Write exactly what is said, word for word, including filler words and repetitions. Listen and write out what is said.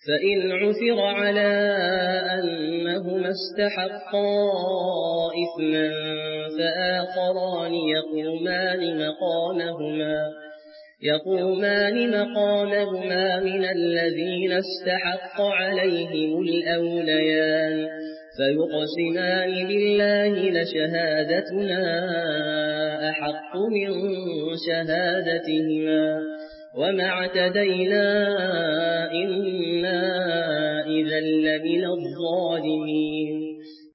فإن عثر على أنهما استحقا إثما فآخران يقومان مقامهما يقومان مقامهما من الذين استحق عليهم الأوليان فيقسمان بالله لشهادتنا أحق من شهادتهما وما اعتدينا إنا إذا لمن الظالمين